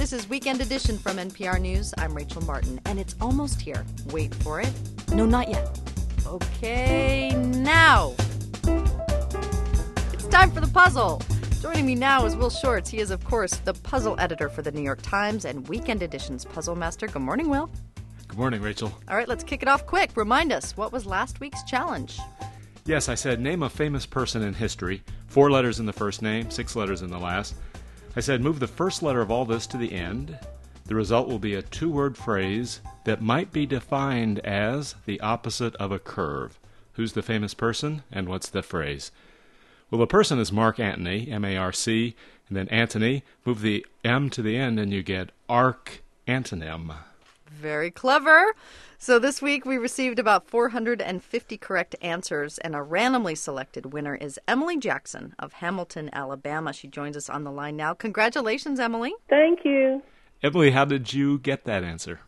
This is Weekend Edition from NPR News. I'm Rachel Martin, and it's almost here. Wait for it. No, not yet. Okay, now. It's time for the puzzle. Joining me now is Will Shortz. He is, of course, the puzzle editor for the New York Times and Weekend Edition's puzzle master. Good morning, Will. Good morning, Rachel. All right, let's kick it off quick. Remind us, what was last week's challenge? Yes, I said name a famous person in history. 4 letters in the first name, 6 letters in the last. I said move the first letter of all this to the end. The result will be a 2-word phrase that might be defined as the opposite of a curve. Who's the famous person, and what's the phrase? Well, the person is Mark Antony, M-A-R-C, and then Antony. Move the M to the end, and you get arc antonym. Very clever. So this week we received about 450 correct answers, and a randomly selected winner is Emily Jackson of Hamilton, Alabama. She joins us on the line now. Congratulations, Emily. Thank you. Emily, how did you get that answer?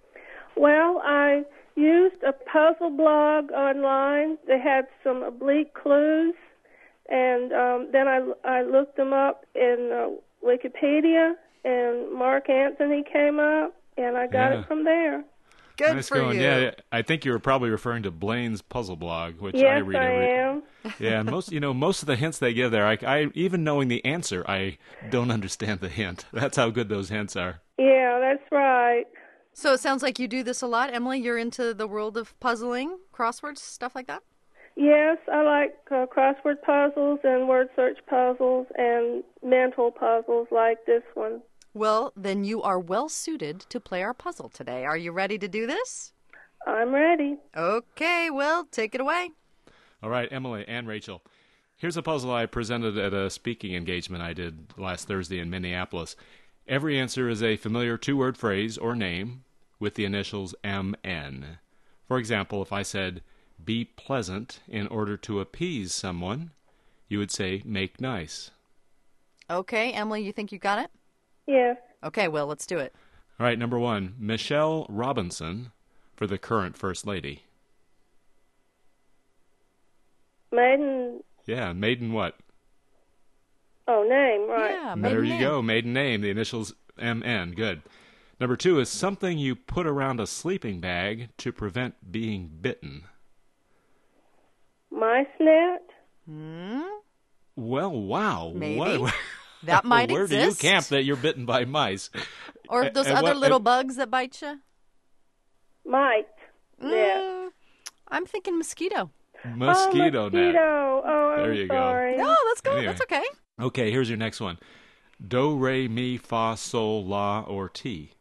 Well, I used a puzzle blog online. They had some oblique clues, and then I looked them up in Wikipedia, and Mark Antony came up, and I got it from there. Good nice for going. you. Yeah, I think you were probably referring to Blaine's puzzle blog, which yes, I read every. am. Yeah, most of the hints they give there, I even knowing the answer, I don't understand the hint. That's how good those hints are. Yeah, that's right. So it sounds like you do this a lot, Emily. You're into the world of puzzling, crosswords, stuff like that? Yes, I like crossword puzzles and word search puzzles and mental puzzles like this one. Well, then you are well suited to play our puzzle today. Are you ready to do this? I'm ready. Okay, Will, take it away. All right, Emily and Rachel. Here's a puzzle I presented at a speaking engagement I did last Thursday in Minneapolis. Every answer is a familiar 2-word phrase or name with the initials MN. For example, if I said, be pleasant in order to appease someone, you would say, make nice. Okay, Emily, you think you got it? Yes. Okay, Will, let's do it. All right, number 1, Michelle Robinson for the current First Lady. Maiden. Yeah, maiden what? Oh, name, right. Yeah, There maiden you name. go, maiden name, the initials MN, good. Number 2 is something you put around a sleeping bag to prevent being bitten. Mice net. Well, wow. Maybe. What? That might Where exist. do you camp that you're bitten by mice? Or those And other what- little bugs that bite you? Mite net. I'm thinking mosquito. Mosquito net. Mosquito. Oh, There I'm you go. sorry. No, that's good. Anyway. That's okay. Okay, here's your next one. Do, re, mi, fa, sol, la, or ti.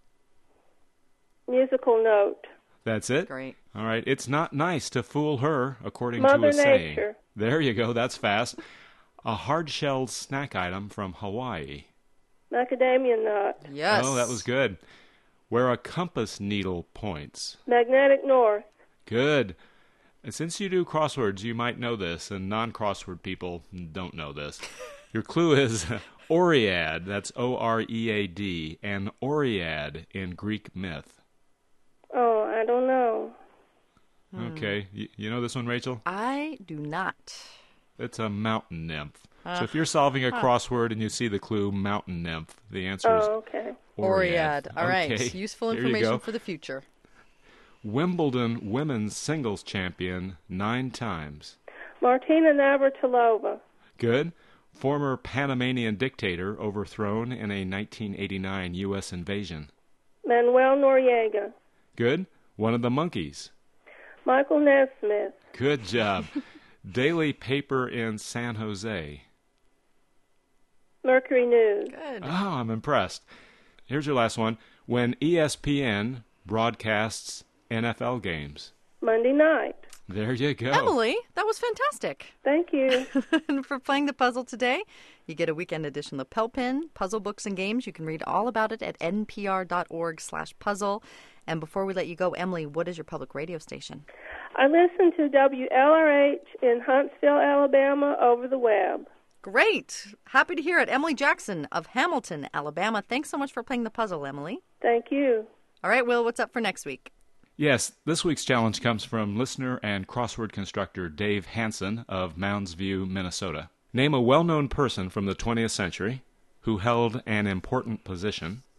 Musical note. That's it? Great. All right. It's not nice to fool her, according Mother to a saying. Nature. There you go. That's fast. A hard-shelled snack item from Hawaii. Macadamia nut. Yes. Oh, that was good. Where a compass needle points. Magnetic north. Good. And since you do crosswords, you might know this, and non-crossword people don't know this. Your clue is Oread. That's O-R-E-A-D. And Oread in Greek myth. Oh, I don't know. Okay. You know this one, Rachel? I do not. It's a mountain nymph. So if you're solving a crossword and you see the clue mountain nymph, the answer is Oh, okay. Oread. All right. Okay. Useful There you information go. for the future. Wimbledon women's singles champion 9 times. Martina Navratilova. Good. Former Panamanian dictator overthrown in a 1989 U.S. invasion. Manuel Noriega. Good. One of the monkeys. Michael Nesmith. Good job. Daily paper in San Jose. Mercury News. Good. Oh, I'm impressed. Here's your last one. When ESPN broadcasts NFL games. Monday night. There you go. Emily, that was fantastic. Thank you. And for playing the puzzle today, you get a weekend edition of the Pell Pen, Puzzle Books and Games. You can read all about it at npr.org/puzzle. And before we let you go, Emily, what is your public radio station? I listen to WLRH in Huntsville, Alabama over the web. Great. Happy to hear it. Emily Jackson of Hamilton, Alabama. Thanks so much for playing the puzzle, Emily. Thank you. All right, Will, what's up for next week? Yes, this week's challenge comes from listener and crossword constructor Dave Hansen of Mounds View, Minnesota. Name a well-known person from the 20th century who held an important position.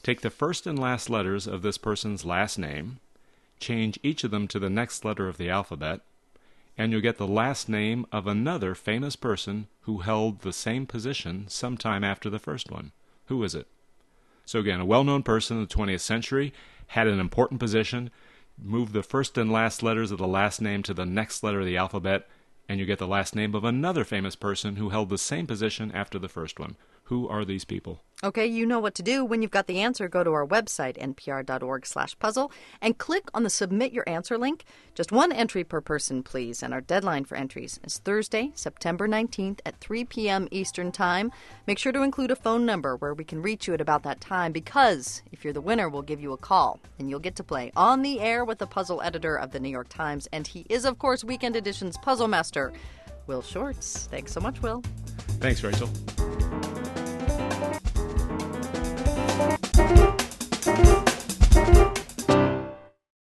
Take the first and last letters of this person's last name, change each of them to the next letter of the alphabet, and you'll get the last name of another famous person who held the same position sometime after the first one. Who is it? So again, a well-known person in the 20th century had an important position. Move the first and last letters of the last name to the next letter of the alphabet, and you get the last name of another famous person who held the same position after the first one. Who are these people? Okay, you know what to do. When you've got the answer, go to our website, npr.org/puzzle, and click on the Submit Your Answer link. Just one entry per person, please. And our deadline for entries is Thursday, September 19th at 3 p.m. Eastern Time. Make sure to include a phone number where we can reach you at about that time, because if you're the winner, we'll give you a call, and you'll get to play on the air with the puzzle editor of the New York Times. And he is, of course, Weekend Edition's puzzle master, Will Shortz. Thanks so much, Will. Thanks, Rachel.